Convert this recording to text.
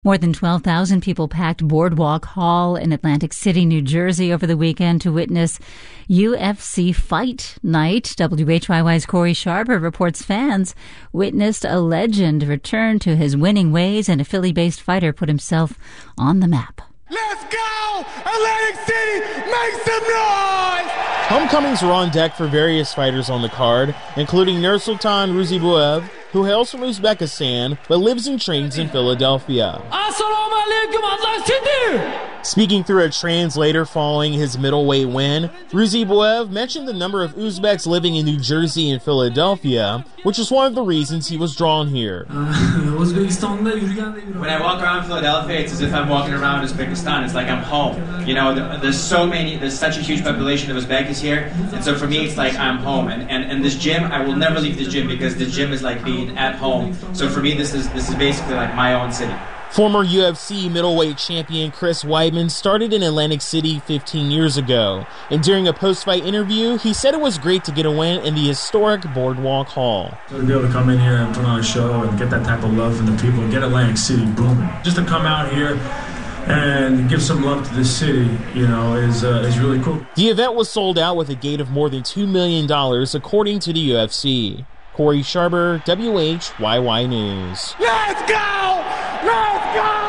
More than 12,000 people packed Boardwalk Hall in Atlantic City, New Jersey over the weekend to witness UFC Fight Night. WHYY's Corey Sharper reports fans witnessed a legend return to his winning ways, and a Philly-based fighter put himself on the map. Let's go! Atlantic City, make some noise! Homecomings were on deck for various fighters on the card, including Nursultan Ruziboev, who hails from Uzbekistan but lives and trains in Philadelphia. Assalamu alaikum, Atlantic City! Speaking through a translator following his middleweight win, Ruziboev mentioned the number of Uzbeks living in New Jersey and Philadelphia, which is one of the reasons he was drawn here. When I walk around Philadelphia, it's as if I'm walking around Uzbekistan. It's like I'm home. You know, there's such a huge population of Uzbeks here, and so for me, it's like I'm home. And this gym, I will never leave this gym because this gym is like being at home. So for me, this is basically like my own city. Former UFC middleweight champion Chris Weidman started in Atlantic City 15 years ago, and during a post-fight interview, he said it was great to get a win in the historic Boardwalk Hall. To be able to come in here and put on a show and get that type of love from the people, get Atlantic City booming. Just to come out here and give some love to this city, is really cool. The event was sold out with a gate of more than $2 million, according to the UFC. Corey Sharper, WHYY News. Let's go! Let's go!